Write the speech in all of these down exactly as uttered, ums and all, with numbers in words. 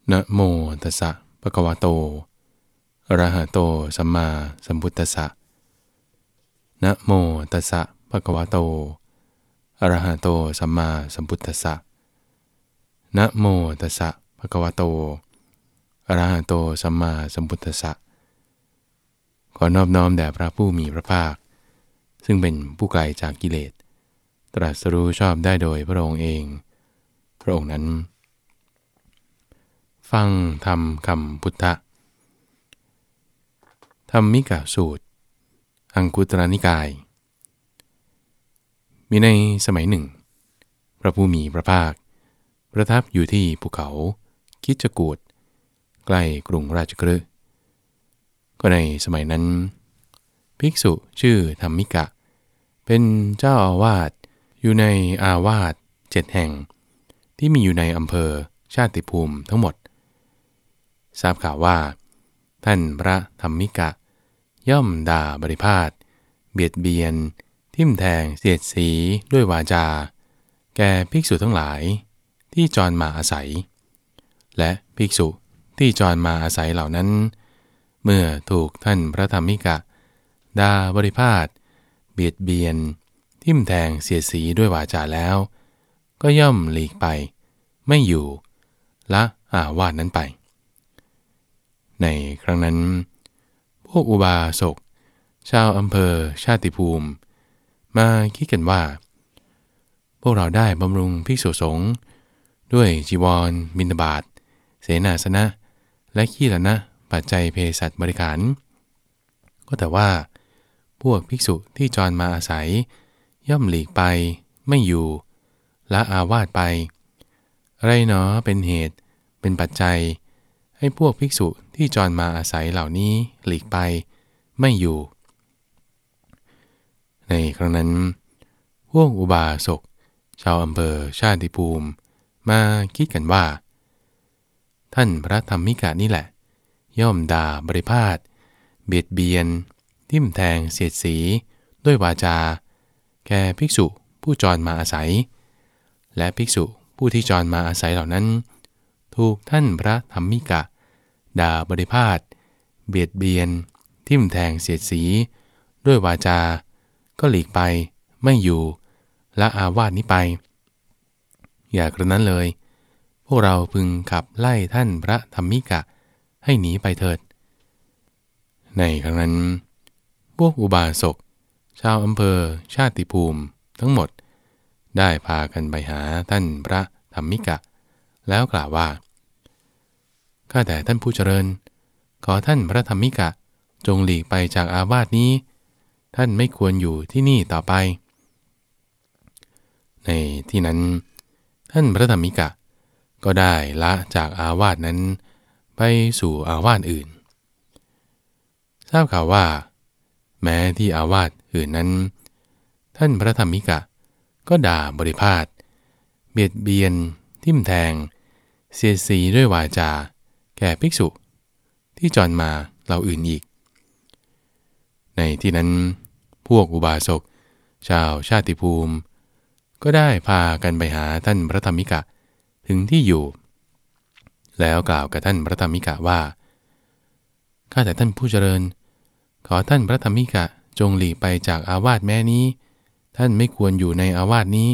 นะโมตัสสะภะคะวะโตอะระหะโตสัมมาสัมพุทธัสสะนะโมตัสสะภะคะวะโตอะระหะโตสัมมาสัมพุทธัสสะนะโมตัสสะภะคะวะโตอะระหะโตสัมมาสัมพุทธัสสะขอนอบน้อมแด่พระผู้มีพระภาคซึ่งเป็นผู้ไกลจากกิเลสตรัสรู้ชอบได้โดยพระองค์เองพระองค์นั้นฟังธรรมคำพุทธะธรรมิกสูตรอังคุตรนิกายมีในสมัยหนึ่งพระผู้มีพระภาคประทับอยู่ที่ภูเขาคิชกูฏใกล้กรุงราชคฤห์ก็ในสมัยนั้นภิกษุชื่อธรรมิกะเป็นเจ้าอาวาสอยู่ในอาวาสเจ็ดแห่งที่มีอยู่ในอำเภอชาติภูมิทั้งหมดทราบข่าวว่าท่านพระธรรมิกะย่อมด่าบริพาทเบียดเบียนทิ่มแทงเสียดสีด้วยวาจาแก่ภิกษุทั้งหลายที่จรมาอาศัยและภิกษุที่จรมาอาศัยเหล่านั้นเมื่อถูกท่านพระธรรมิกะด่าบริพาทเบียดเบียนทิ่มแทงเสียดสีด้วยวาจาแล้วก็ย่อมหลีกไปไม่อยู่ละอาวาสนั้นไปในครั้งนั้นพวกอุบาสกชาวอำเภอชาติภูมิมาคิดกันว่าพวกเราได้บำรุงภิกษุสงฆ์ด้วยจีวรบิณฑบาตเสนาสนะและขี้ละนะปัจจัยเภสัชบริขารก็แต่ว่าพวกภิกษุที่จรมาอาศัยย่อมหลีกไปไม่อยู่ละอาวาสไปอะไรหนอเป็นเหตุเป็นปัจจัยให้พวกภิกษุที่จรมาอาศัยเหล่านี้หลีกไปไม่อยู่ในครั้งนั้นพวกอุบาสกชาวอำเภอชาติภูมิมาคิดกันว่าท่านพระธรรมิกะนี่แหละย่อมด่าบริพาทเบียดเบียนทิ่มแทงเสียดสีด้วยวาจาแก่ภิกษุผู้จรมาอาศัยและภิกษุผู้ที่จรมาอาศัยเหล่านั้นถูกท่านพระธรรมิกะด่าบริพาทเบียดเบียนทิ่มแทงเสียดสีด้วยวาจาก็หลีกไปไม่อยู่ละอาวาสนี้ไปอย่ากระนั้นเลยพวกเราพึงขับไล่ท่านพระธรรมิกะให้หนีไปเถิดในครั้งนั้นพวกอุบาสกชาวอำเภอชาติภูมิทั้งหมดได้พากันไปหาท่านพระธรรมิกะแล้วกล่าวว่าข้าแต่ท่านผู้เจริญขอท่านพระธรรมิกะจงหลีกไปจากอาวาสนี้ท่านไม่ควรอยู่ที่นี่ต่อไปในที่นั้นท่านพระธรรมิกะก็ได้ละจากอาวาสนั้นไปสู่อาวาสอื่นทราบข่าวว่าแม้ที่อาวาสอื่นนั้นท่านพระธรรมิกะก็ด่าบริพาทเบียดเบียนทิ่มแทงเสียดสีด้วยวาจาแก่ภิกษุที่จรมาเหล่าอื่นอีกในที่นั้นพวกอุบาสกชาวชาติภูมิก็ได้พากันไปหาท่านพระธรรมิกะถึงที่อยู่แล้วกล่าวกับท่านพระธรรมิกะว่าข้าแต่ท่านผู้เจริญขอท่านพระธรรมิกะจงหลีกไปจากอาวาสแม้นี้ท่านไม่ควรอยู่ในอาวาสนี้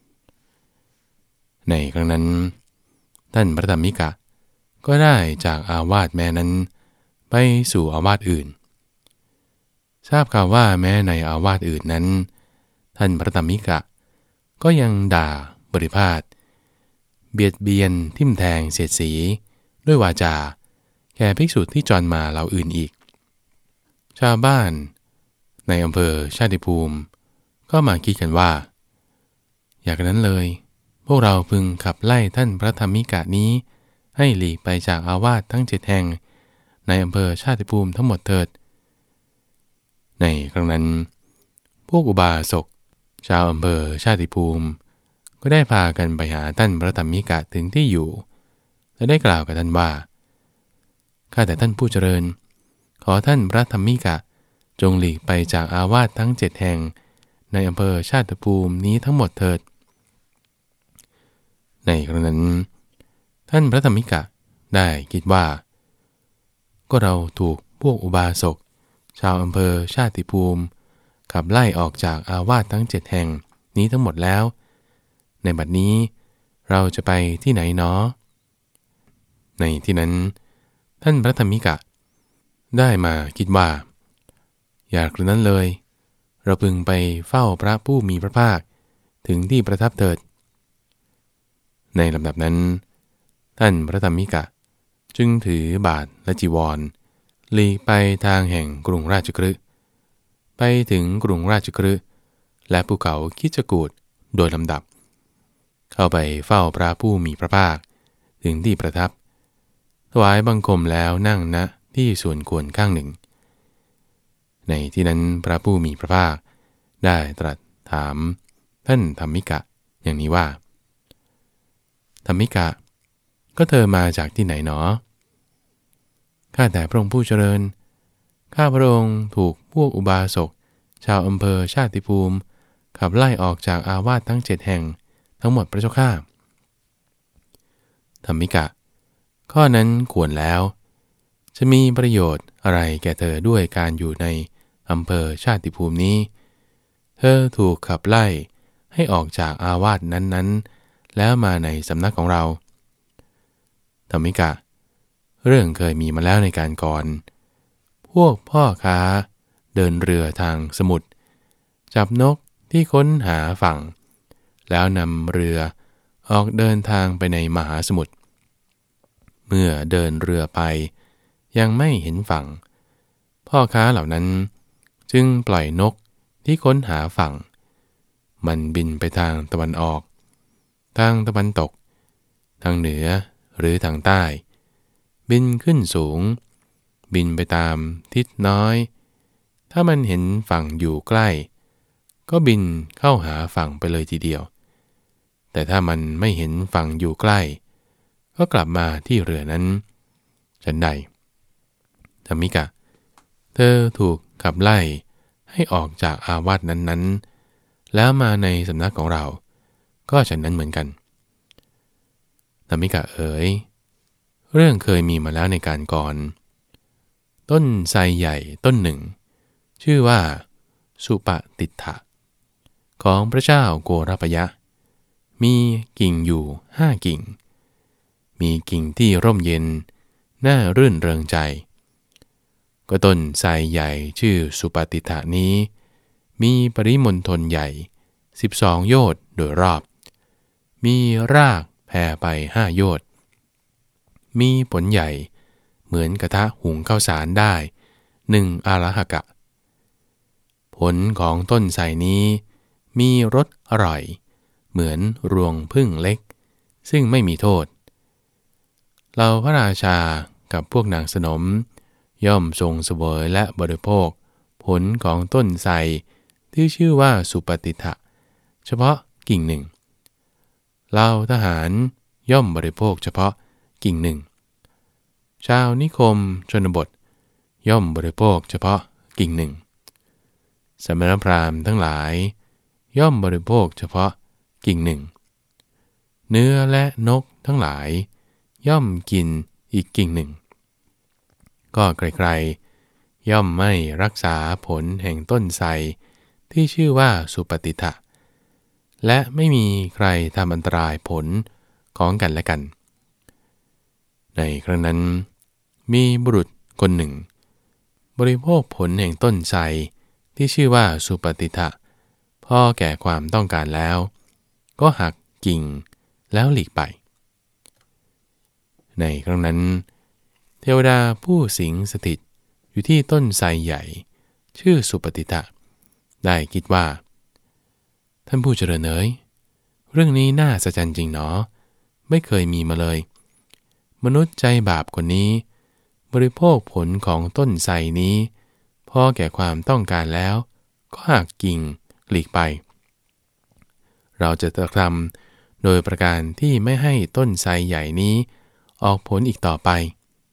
ในครั้งนั้นท่านพระธรรมิกะก็ได้จากอาวาสแม้นั้นไปสู่อาวาสอื่นทราบข่าวว่าแม้ในอาวาสอื่นนั้นท่านพระธรรมิกะก็ยังด่าบริพาทเบียดเบียนทิ่มแทงเสียดสีด้วยวาจาแก่ภิกษุที่จรมาเหล่าอื่นอีกชาวบ้านในอำเภอชาติภูมิก็มาคิดกันว่าอย่างนั้นเลยพวกเราพึงขับไล่ท่านพระธรรมิกะนี้ให้หลีกไปจากอาวาสทั้งเจ็ดแห่งในอำเภอชาติภูมิทั้งหมดเถิดในครั้งนั้นพวกอุบาสกชาวอำเภอชาติภูมิก็ได้พากันไปหาท่านพระธรรมิกะถึงที่อยู่และได้กล่าวกับท่านว่าข้าแต่ท่านผู้เจริญขอท่านพระธรรมิกะจงหลีกไปจากอาวาสทั้งเจ็ดแห่งในอำเภอชาติภูมินี้ทั้งหมดเถิดในครั้งนั้นท่านพระธรรมิกะได้คิดว่าก็เราถูกพวกอุบาสกชาวอำเภอชาติภูมิขับไล่ออกจากอาวาสทั้งเจ็ดแห่งนี้ทั้งหมดแล้วในบัดนี้เราจะไปที่ไหนเนาะในที่นั้นท่านพระธรรมิกะได้มาคิดว่าอย่ากระนั้นเลยเราพึงไปเฝ้าพระผู้มีพระภาคถึงที่ประทับเถิดในลำดับนั้นท่านพระธรรมิกะจึงถือบาทและจีวรหลีกไปทางแห่งกรุงราชคฤห์ไปถึงกรุงราชคฤห์และภูเขาคิชกูฏโดยลำดับเข้าไปเฝ้าพระผู้มีพระภาคถึงที่ประทับถวายบังคมแล้วนั่งณที่ส่วนควรข้างหนึ่งในที่นั้นพระผู้มีพระภาคได้ตรัสถามท่านธรรมิกะอย่างนี้ว่าธรรมิกะก็เธอมาจากที่ไหนหนอข้าแต่พระองค์ผู้เจริญข้าพระองค์ถูกพวกอุบาสกชาวอำเภอชาติภูมิขับไล่ออกจากอาวาสทั้งเจ็ดแห่งทั้งหมดพระเจ้าข้าธรรมิกะข้อนั้นควรแล้วจะมีประโยชน์อะไรแก่เธอด้วยการอยู่ในอำเภอชาติภูมินี้เธอถูกขับไล่ให้ออกจากอาวาสนั้นๆแล้วมาในสำนักของเราธรรมิกะเรื่องเคยมีมาแล้วในการก่อนพวกพ่อค้าเดินเรือทางสมุทรจับนกที่ค้นหาฝั่งแล้วนำเรือออกเดินทางไปในมหาสมุทรเมื่อเดินเรือไปยังไม่เห็นฝั่งพ่อค้าเหล่านั้นจึงปล่อยนกที่ค้นหาฝั่งมันบินไปทางตะวันออกทางตะวันตกทางเหนือหรือทางใต้บินขึ้นสูงบินไปตามทิศน้อยถ้ามันเห็นฝั่งอยู่ใกล้ก็บินเข้าหาฝั่งไปเลยทีเดียวแต่ถ้ามันไม่เห็นฝั่งอยู่ใกล้ก็กลับมาที่เรือนั้นฉันใดธรรมิกะเธอถูกขับไล่ให้ออกจากอาวาสนั้นๆแล้วมาในสำนักของเราก็ฉันนั้นเหมือนกันธรรมิกะเอ๋ยเรื่องเคยมีมาแล้วในการก่อนต้นไทรใหญ่ต้นหนึ่งชื่อว่าสุปติฏฐะของพระเจ้าโกรพยะมีกิ่งอยู่ห้ากิ่งมีกิ่งที่ร่มเย็นน่ารื่นเริงใจก็ต้นไทรใหญ่ชื่อสุปติฏฐะนี้มีปริมณฑลใหญ่สิบสองโยชน์โดยรอบมีรากแผ่ไปห้าโยชน์มีผลใหญ่เหมือนกระทะหุงข้าวสารได้หนึ่งอาราหกะผลของต้นไทรนี้มีรสอร่อยเหมือนรวงผึ้งเล็กซึ่งไม่มีโทษเราพระราชากับพวกนางสนมย่อมทรงเสวยและบริโภคผลของต้นไทรที่ชื่อว่าสุปติฏฐะเฉพาะกิ่งหนึ่งเราทหารย่อมบริโภคเฉพาะกิ่งหนึ่งชาวนิคมชนบทย่อมบริโภคเฉพาะกิ่งหนึ่งสมณพราหมณ์ทั้งหลายย่อมบริโภคเฉพาะกิ่งหนึ่งเนื้อและนกทั้งหลายย่อมกินอีกกิ่งหนึ่งก็ใครๆย่อมไม่รักษาผลแห่งต้นไทรที่ชื่อว่าสุปติฏฐะและไม่มีใครทำอันตรายผลของกันและกันในครั้งนั้นมีบุรุษคนหนึ่งบริโภคผลแห่งต้นไทรที่ชื่อว่าสุปติฏฐะพอแก่ความต้องการแล้วก็หักกิ่งแล้วหลีกไปในครั้งนั้นเทวดาผู้สิงสถิตอยู่ที่ต้นไทรใหญ่ชื่อสุปติฏฐะได้คิดว่าท่านผู้เจริญเอ๋ยเรื่องนี้น่าสะใจจริงหนอไม่เคยมีมาเลยมนุษย์ใจบาปคนนี้บริโภคผลของต้นไทรนี้พอแก่ความต้องการแล้วก็หักกิ่งหลีกไปเราจะทำโดยประการที่ไม่ให้ต้นไทรใหญ่นี้ออกผลอีกต่อไป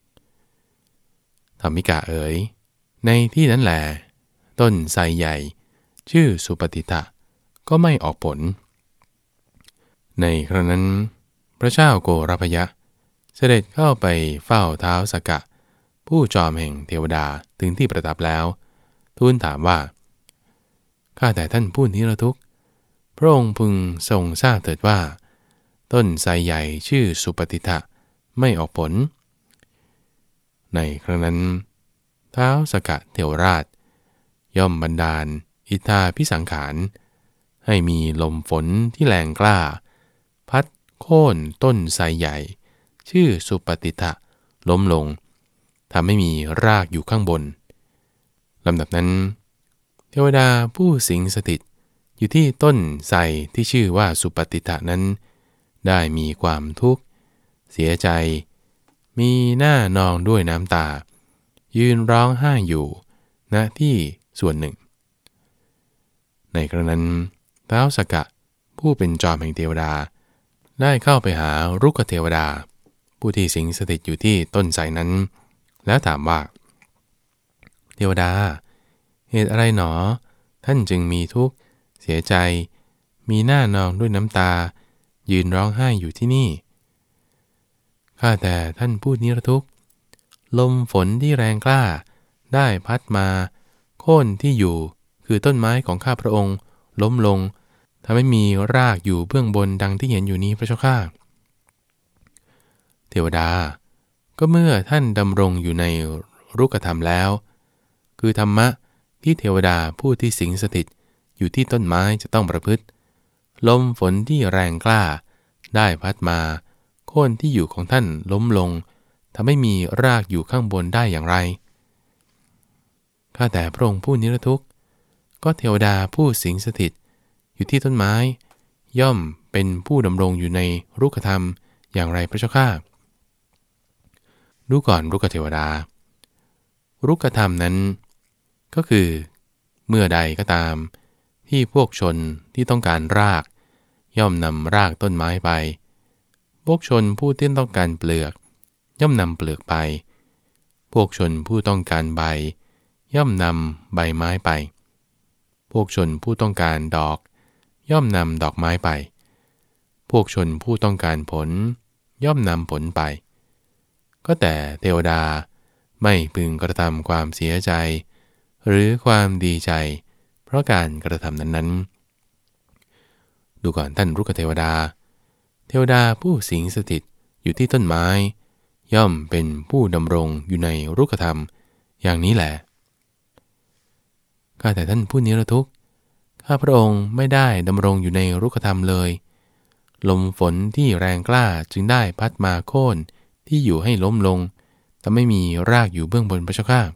ธรรมิกะเอ๋ยในที่นั้นแหละต้นไทรใหญ่ชื่อสุปติฏฐะก็ไม่ออกผลในครั้งนั้นพระเจ้าโกรพยะเสด็จเข้าไปเฝ้าท้าวสักกะผู้จอมแห่งเทวดาถึงที่ประทับแล้วทูลถามว่าข้าแต่ท่านผู้นิรทุกข์พระองค์พึงทรงทราบเถิดว่าต้นไทรใหญ่ชื่อสุปฏิทะไม่ออกผลในครั้งนั้นท้าวสักกะเทวราชย่อมบันดาลอิทธาพิสังขารให้มีลมฝนที่แรงกล้าพัดโค่นต้นไทรใหญ่ชื่อสุปฏิทะล้มลงทำให้มีรากอยู่ข้างบนลำดับนั้นเทวดาผู้สิงสถิตอยู่ที่ต้นไทรที่ชื่อว่าสุปฏิทะนั้นได้มีความทุกข์เสียใจมีหน้านองด้วยน้ำตายืนร้องไห้อยู่ณที่ส่วนหนึ่งในครั้งนั้นท้าวสักกะผู้เป็นจอมแห่งเทวดาได้เข้าไปหารุกเทวดาผู้ที่สิงสถิตอยู่ที่ต้นไทรนั้นแล้วถามว่าเทวดาเหตุอะไรหนอท่านจึงมีทุกข์เสียใจมีหน้านองด้วยน้ำตายืนร้องไห้อยู่ที่นี่ข้าแต่ท่านผู้นิรทุกข์ลมฝนที่แรงกล้าได้พัดมาโค่นที่อยู่คือต้นไม้ของข้าพระองค์ล้มลงทำให้มีรากอยู่เบื้องบนดังที่เห็นอยู่นี้พระเจ้าข้าเทวดาก็เมื่อท่านดำรงอยู่ในรุกธรรมแล้วคือธรรมะที่เทวดาผู้ที่สิงสถิตอยู่ที่ต้นไม้จะต้องประพฤติลมฝนที่แรงกล้าได้พัดมาโค่นที่อยู่ของท่านล้มลงทำให้มีรากอยู่ข้างบนได้อย่างไรข้าแต่พระองค์ผู้นิรทุกข์ก็เทวดาผู้สิงสถิตอยู่ที่ต้นไม้ย่อมเป็นผู้ดำรงอยู่ในรุกธรรมอย่างไรพระเจ้าข้าดูก่อนรุกเทวดารุกธรรมนั้นก็คือเมื่อใดก็ตามที่พวกชนที่ต้องการรากย่อมนำรากต้นไม้ไปพวกชนผู้ที่ต้องการเปลือกย่อมนำเปลือกไปพวกชนผู้ต้องการใบย่อมนำใบไม้ไปพวกชนผู้ต้องการดอกย่อมนำดอกไม้ไปพวกชนผู้ต้องการผลย่อมนำผลไปก็แต่เทวดาไม่พึงกระทำความเสียใจหรือความดีใจเพราะการกระทำนั้นๆดูก่อนท่านรุกเทวดาเทวดาผู้สิงสถิตอยู่ที่ต้นไม้ย่อมเป็นผู้ดำรงอยู่ในรุกธรรมอย่างนี้แหละข้าแต่ท่านผู้นิรทุกข์ข้าพระองค์ไม่ได้ดำรงอยู่ในรุกธรรมเลยลมฝนที่แรงกล้าจึงได้พัดมาโค่นที่อยู่ให้ล้มลงแต่ไม่มีรากอยู่เบื้องบนพระเจ้าข้า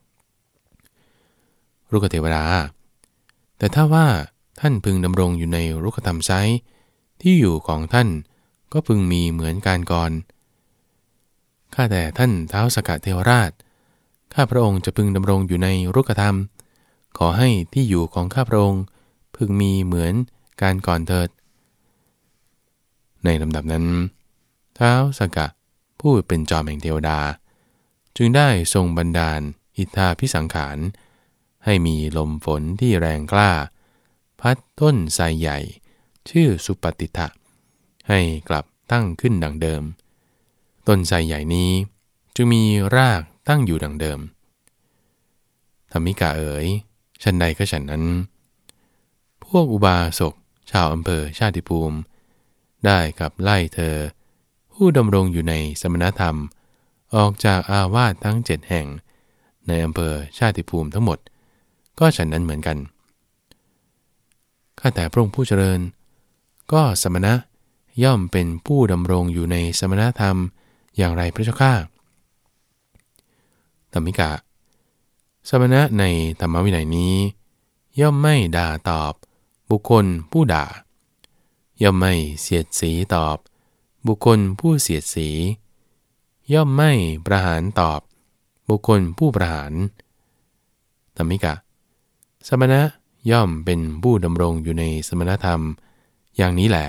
รุกเทวดาแต่ถ้าว่าท่านพึงดำรงอยู่ในรุกธรรมไซที่อยู่ของท่านก็พึงมีเหมือนการก่อนข้าแต่ท่านท้าวสักกะเทวราชข้าพระองค์จะพึงดำรงอยู่ในรุกธรรมขอให้ที่อยู่ของข้าพระองค์พึงมีเหมือนการก่อนเถิดในลำดับนั้นท้าวสักกะผู้เป็นจอมแห่งเทวดาจึงได้ทรงบันดาลอิทธาพิสังขารให้มีลมฝนที่แรงกล้าพัดต้นไทรใหญ่ชื่อสุปฏิทะให้กลับตั้งขึ้นดังเดิมต้นไทรใหญ่นี้จึงมีรากตั้งอยู่ดังเดิมธรรมิกาเอ๋ยฉันใดก็ฉันนั้นพวกอุบาสกชาวอำเภอชาติภูมิได้ขับไล่เธอผู้ดำรงอยู่ในสมณธรรมออกจากอาวาสทั้งเจ็ดแห่งในอำเภอชาติภูมิทั้งหมดก็ฉันนั้นเหมือนกันข้าแต่พระองค์ผู้เจริญก็สมณะย่อมเป็นผู้ดำรงอยู่ในสมณธรรมอย่างไรพระเจ้าข้าธรรมิกะสมณะในธรรมวินัยนี้ย่อมไม่ด่าตอบบุคคลผู้ด่าย่อมไม่เสียดสีตอบบุคคลผู้เสียดสีย่อมไม่ประหารตอบบุคคลผู้ประหารธรรมิกะสมณะย่อมเป็นผู้ดำรงอยู่ในสมณธรรมอย่างนี้แหละ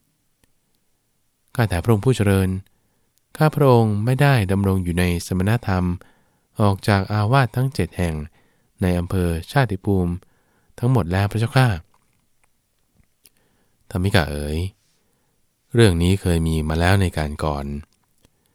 ข้าแต่พระองค์ผู้เจริญข้าพระองค์ไม่ได้ดำรงอยู่ในสมณธรรมออกจากอาวาสทั้งเจ็ดแห่งในอำเภอชาติภูมิทั้งหมดแล้วพระเจ้าข้าธรรมิกะเอ๋ยเรื่องนี้เคยมีมาแล้วในการก่อน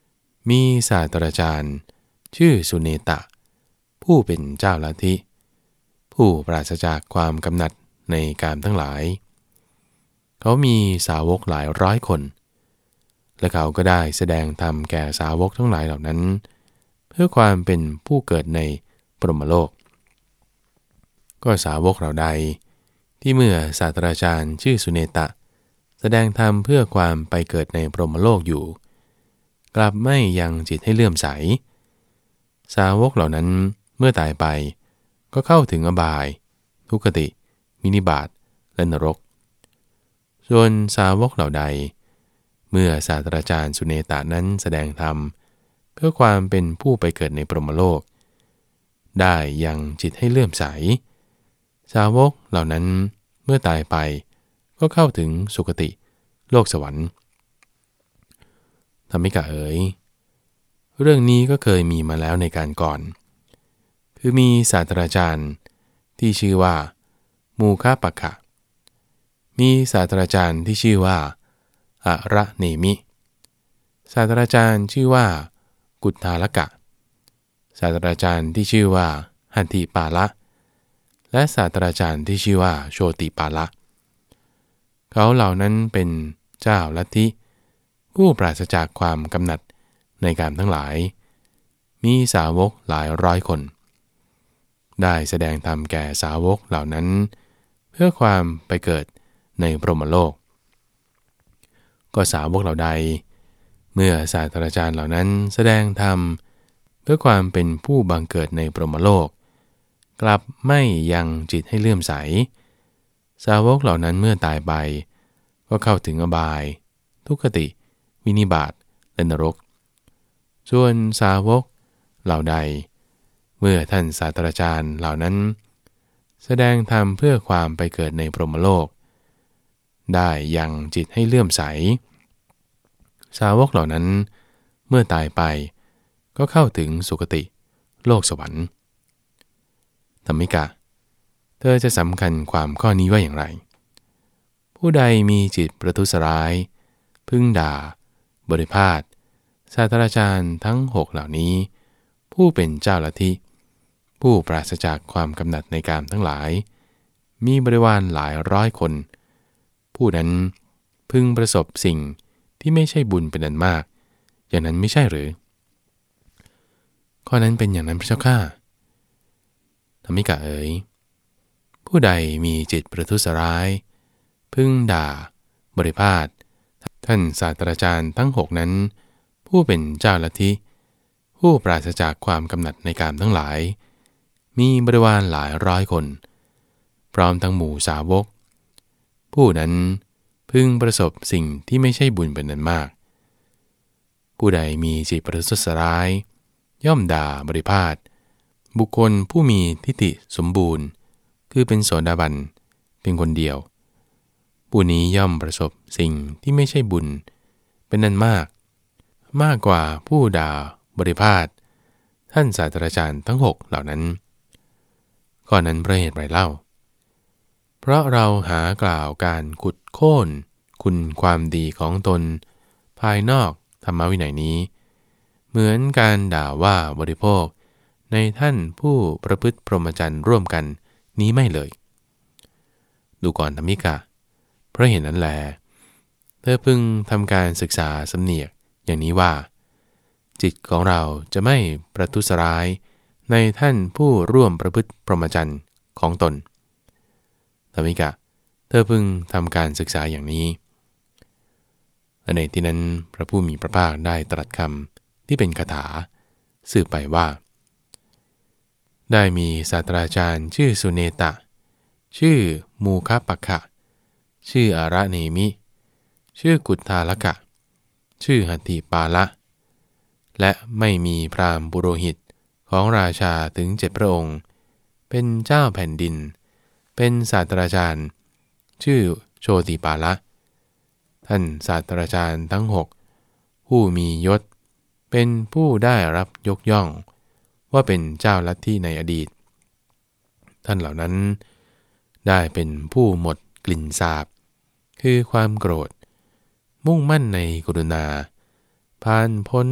มีศาสตราจารย์ชื่อสุเนตะผู้เป็นเจ้าลัทธิผู้ปราศจากความกำหนัดในกามทั้งหลายเขามีสาวกหลายร้อยคนและเขาก็ได้แสดงธรรมแก่สาวกทั้งหลายเหล่านั้นเพื่อความเป็นผู้เกิดในปรหมโลกก็สาวกเหล่าใดที่เมื่อศาสตราจารย์ชื่อสุเนตะแสดงธรรมเพื่อความไปเกิดในปรหมโลกอยู่กลับไม่ยังจิตให้เลื่อมใสสาวกเหล่านั้นเมื่อตายไปก็เข้าถึงอบายทุกขติวินิบาตและนรกส่วนสาวกเหล่าใดเมื่อศาสตราจารย์สุเนตะนั้นแสดงธรรมเพื่อความเป็นผู้ไปเกิดในปรหมโลกได้ยังจิตให้เลื่อมใสสาวกเหล่านั้นเมื่อตายไปก็เข้าถึงสุคติโลกสวรรค์ธรรมิกะเอ๋ยเรื่องนี้ก็เคยมีมาแล้วในการก่อนคือมีศาสตราจารย์ที่ชื่อว่ามูคาปะคะมีศาสตราจารย์ที่ชื่อว่าอะระเนมิศาสตราจารย์ชื่อว่ากุฏทาลกะศาสตราจารย์ที่ชื่อว่าหันติปาละและศาสตราจารย์ที่ชื่อว่าโชติปาละเขาเหล่านั้นเป็นเจ้าลัทธิผู้ปราศจากความกำหนัดในกามทั้งหลายมีสาวกหลายร้อยคนได้แสดงธรรมแก่สาวกเหล่านั้นเพื่อความไปเกิดในพรหมโลกก็สาวกเหล่าใดเมื่อศาสตราจารย์เหล่านั้นแสดงธรรมเพื่อความเป็นผู้บังเกิดในพรหมโลกกลับไม่ยังจิตให้เลื่อมใสสาวกเหล่านั้นเมื่อตายไปก็เข้าถึงอบายทุกขติวินิบาตและนรกส่วนสาวกเหล่าใดเมื่อท่านศาสตราจารย์เหล่านั้นแสดงธรรมเพื่อความไปเกิดในพรหมโลกได้ยังจิตให้เลื่อมใสสาวกเหล่านั้นเมื่อตายไปก็เข้าถึงสุคติโลกสวรรค์ธรรมิกะเธอจะสำคัญความข้อนี้ว่าอย่างไรผู้ใดมีจิตประทุษร้ายพึ่งด่าบริพาทศาสตราจารย์ทั้งหกเหล่านี้ผู้เป็นเจ้าลัทธิผู้ปราศจากความกำหนัดในกามทั้งหลายมีบริวารหลายร้อยคนผู้นั้นพึงประสบสิ่งที่ไม่ใช่บุญเป็นอันมากอย่างนั้นไม่ใช่หรือข้อนั้นเป็นอย่างนั้นพระเจ้าข้าธรรมิกะเอ๋ยผู้ใดมีจิตประทุษร้ายพึงด่าบริพาทท่านศาสตราจารย์ทั้งหกนั้นผู้เป็นเจ้าลัทธิผู้ปราศจากความกำหนัดในกามทั้งหลายมีบริวารหลายร้อยคนพร้อมทั้งหมู่สาวกผู้นั้นพึงประสบสิ่งที่ไม่ใช่บุญเป็นนั้นมากผู้ใดมีจิตประทุษร้ายย่อมด่าบริพาทบุคคลผู้มีทิฏฐิสมบูรณ์คือเป็นโสดาบันเป็นคนเดียวผู้นี้ย่อมประสบสิ่งที่ไม่ใช่บุญเป็นนั้นมากมากกว่าผู้ด่าบริพาทท่านศาสตราจารย์ทั้งหกเหล่านั้นข้อนั้นเพราะเหตุไรเล่าเพราะเราหากล่าวการขุดโค่นคุณความดีของตนภายนอกธรรมวินัยนี้เหมือนการด่าว่าบริโภคในท่านผู้ประพฤติพรหมจรรย์ร่วมกันนี้ไม่เลยดูก่อนธรรมิกะเพราะเห็นนั้นแลเธอพึงทำการศึกษาสำเนียกอย่างนี้ว่าจิตของเราจะไม่ประทุษร้ายในท่านผู้ร่วมประพฤติพรหมจรรย์ของตนธรรมิกะเธอพึงทำการศึกษาอย่างนี้ในที่นั้นพระผู้มีพระภาคได้ตรัสคำที่เป็นคาถาสืบไปว่าได้มีศาสตราจารย์ชื่อสุเนตะชื่อมูคปะคะชื่ออาระเนมิชื่อกุฏทาลกะชื่อหัตถิปาละและไม่มีพราหมณ์ปุโรหิตของราชาถึงเจ็ดพระองค์เป็นเจ้าแผ่นดินเป็นศาสตราจารย์ชื่อโชติปาละท่านศาสตราจารย์ทั้งหกผู้มียศเป็นผู้ได้รับยกย่องว่าเป็นเจ้าลัทธิในอดีตท่านเหล่านั้นได้เป็นผู้หมดกลิ่นสาบคือความโกรธมุ่งมั่นในกรุณาผ่านพ้น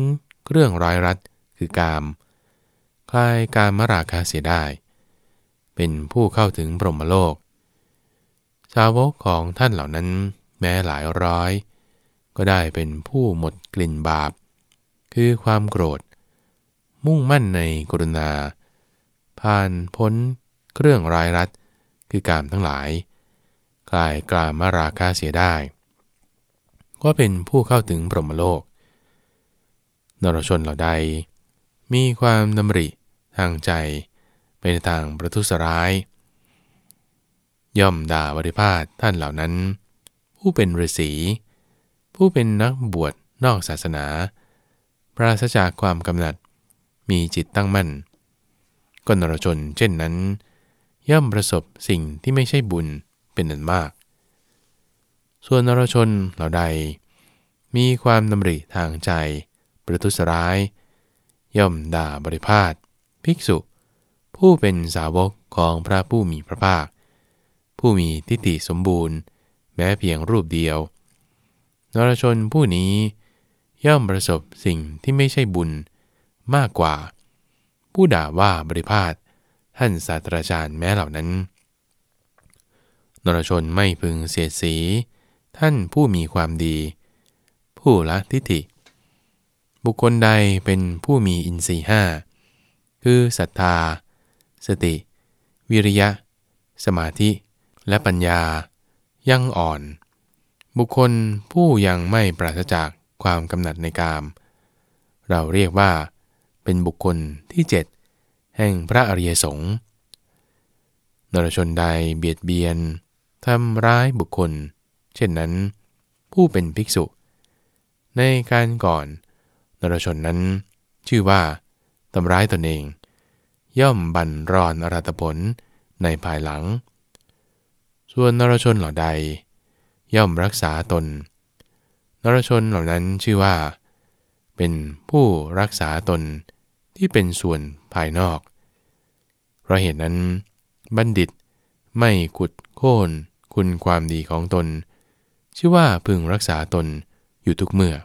เครื่องร้อยรัดคือกามคลายกามราคะเสียได้เป็นผู้เข้าถึงพรหมโลกสาวกของท่านเหล่านั้นแม้หลายร้อยก็ได้เป็นผู้หมดกลิ่นบาปคือความโกรธมุ่งมั่นในกรุณาผ่านพ้นเครื่องร้ายรัดคือกามทั้งหลายคลายกามราคะเสียได้ก็เป็นผู้เข้าถึงพรหมโลกนรชนเหล่าใดมีความดำริทางใจไปในทางประทุษร้ายย่อมด่าบริพาทท่านเหล่านั้นผู้เป็นฤาษีผู้เป็นนักบวชนอกศาสนาปราศจากความกำหนัดมีจิตตั้งมั่นก็นรชนเช่นนั้นย่อมประสบสิ่งที่ไม่ใช่บุญเป็นอันมากส่วนนรชนเหล่าใดมีความดำริทางใจประทุษร้ายย่อมด่าบริพาทภิกษุผู้เป็นสาวกของพระผู้มีพระภาคผู้มีทิฏฐิสมบูรณ์แม้เพียงรูปเดียวนรชนผู้นี้ย่อมประสบสิ่งที่ไม่ใช่บุญมากกว่าผู้ด่าว่าบริพาทท่านศาสตราจารย์แม้เหล่านั้นนรชนไม่พึงเสียดสีท่านผู้มีความดีผู้ละทิฏฐิบุคคลใดเป็นผู้มีอินทรีย์ห้าคือศรัทธาสติวิริยะสมาธิและปัญญายังอ่อนบุคคลผู้ยังไม่ปราศจากความกำหนัดในกามเราเรียกว่าเป็นบุคคลที่เจ็ดแห่งพระอริยสงฆ์นรชนใดเบียดเบียนทำร้ายบุคคลเช่นนั้นผู้เป็นภิกษุในการก่อนนรชนนั้นชื่อว่าทำร้ายตนเองย่อมบั่นรอนอรหัตผลในภายหลังส่วนนรชนเหล่าใดย่อมรักษาตนนรชนเหล่านั้นชื่อว่าเป็นผู้รักษาตนที่เป็นส่วนภายนอกเพราะเหตุนั้นบัณฑิตไม่ขุดโค่นคุณความดีของตนชื่อว่าพึงรักษาตนอยู่ทุกเมื่อ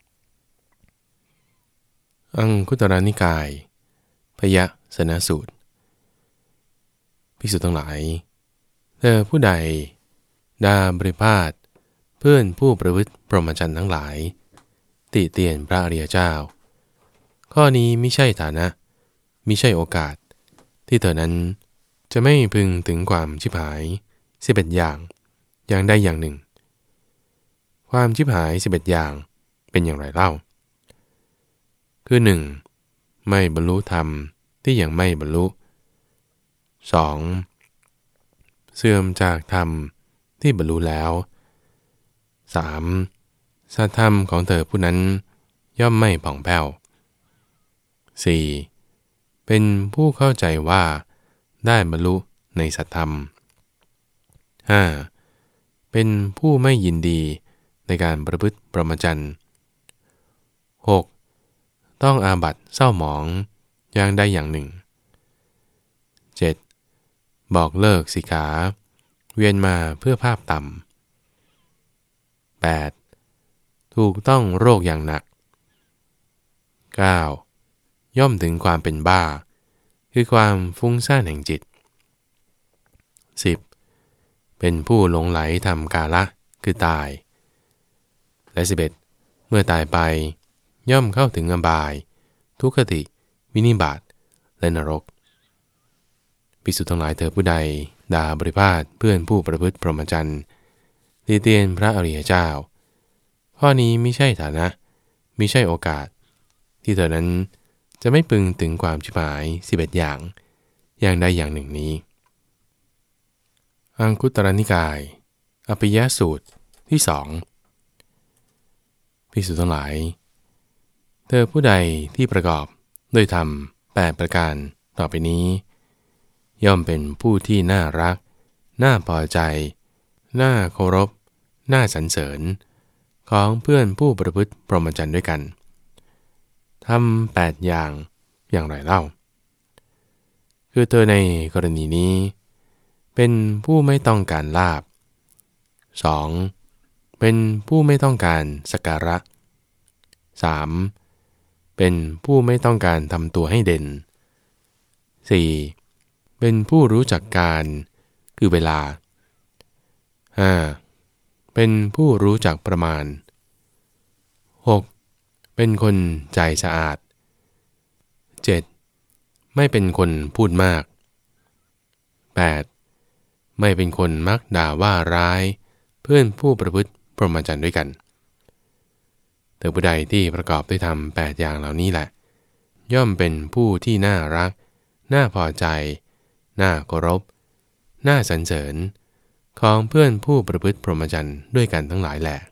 อังคุตรนิกายพยสนสูตรภิกษุทั้งหลายเธอผู้ใดด่าบริพาทเพื่อนผู้ประพฤติพรหมจรรย์ทั้งหลายติเตียนพระอริยเจ้าข้อนี้มิใช่ฐานะมิใช่โอกาสที่เธอนั้นจะไม่พึงถึงความชิบหายสิบเอ็ดอย่างอย่างใดอย่างหนึ่งความชิบหายสิบเอ็ดอย่างเป็นอย่างไรเล่าคือหนึ่งไม่บรรลุธรรมที่ยังไม่บรรลุ สอง เสื่อมจากธรรมที่บรรลุแล้ว สาม สัทธรรมของเธอผู้นั้นย่อมไม่ผ่องแผ้ว สี่ เป็นผู้เข้าใจว่าได้บรรลุในสัทธรรม ห้า เป็นผู้ไม่ยินดีในการประพฤติพรหมจรรย์ หกต้องอาบัติเศร้าหมองอย่างใดอย่างหนึ่ง เจ็ด บอกเลิกสิกขาเวียนมาเพื่อภาพต่ำ แปด ถูกต้องโรคอย่างหนัก เก้า ย่อมถึงความเป็นบ้าคือความฟุ้งซ่านแห่งจิต สิบ เป็นผู้หลงไหลทำกาละคือตายและสิบเอ็ดเมื่อตายไปย่อมเข้าถึงอบายทุกขติวินิบาตและนรกภิกษุทั้งหลายเธอผู้ใดด่าบริพาทเพื่อนผู้ประพฤติพรหมจรรย์ตีเตียนพระอริยเจ้าข้อนี้ไม่ใช่ฐานะไม่ใช่โอกาสที่เธอนั้นจะไม่พึงถึงความชิบหายสิบเอ็ดอย่างอย่างใดอย่างหนึ่งนี้อังคุตรนิกายอภิยสูตรที่สองภิกษุทั้งหลายเธอผู้ใดที่ประกอบด้วยธรรมแปดประการต่อไปนี้ย่อมเป็นผู้ที่น่ารักน่าพอใจน่าเคารพน่าสรรเสริญของเพื่อนผู้ประพฤติพรหมจรรย์ด้วยกันทำแปดอย่างอย่างไรเล่าคือเธอในกรณีนี้เป็นผู้ไม่ต้องการลาภ สอง เป็นผู้ไม่ต้องการสักการะ สามเป็นผู้ไม่ต้องการทำตัวให้เด่น สี่. เป็นผู้รู้จักการคือเวลา ห้า. เป็นผู้รู้จักประมาณ หก. เป็นคนใจสะอาด เจ็ด. ไม่เป็นคนพูดมาก แปด. ไม่เป็นคนมักด่าว่าร้ายเพื่อนผู้ประพฤติพรหมจรรย์ด้วยกันแต่ผู้ใดที่ประกอบด้วยธรรมแปดอย่างเหล่านี้แหละย่อมเป็นผู้ที่น่ารักน่าพอใจน่าเคารพน่าสรรเสริญของเพื่อนผู้ประพฤติพรหมจรรย์ด้วยกันทั้งหลายแหละ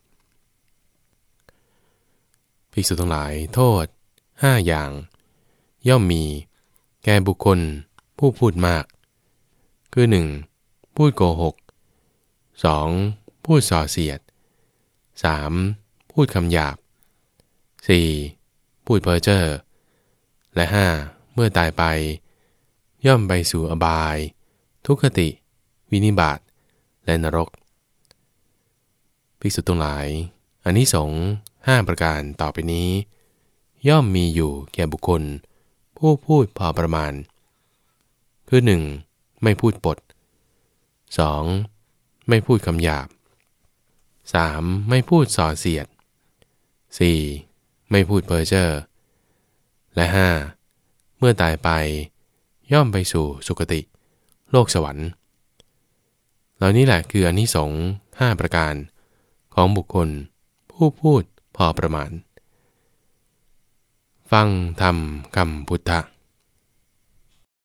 ภิกษุทั้งหลายโทษห้าอย่างย่อมมีแก่บุคคลผู้พูดมากคือ หนึ่ง. พูดโกหก สอง. พูดส่อเสียด สาม. พูดคำหยาบ สี่. พูดเพ้อเจ้อและ ห้า. เมื่อตายไปย่อมไปสู่อบายทุกขติวินิบาตและนรกภิกษุทั้งหลายอานิสงส์ห้าประการต่อไปนี้ย่อมมีอยู่แก่บุคคลผู้พูดพอประมาณคือ หนึ่ง. ไม่พูดปด สอง. ไม่พูดคำหยาบ สาม. ไม่พูดส่อเสียด สี่. ไม่พูดเพ้อเจ้อและ ห้า. เมื่อตายไปย่อมไปสู่สุคติโลกสวรรค์เหล่านี้แหละคืออานิสงส์ห้าประการของบุคคลผู้พูดพอประมาณฟังธรรมคำพุทธะ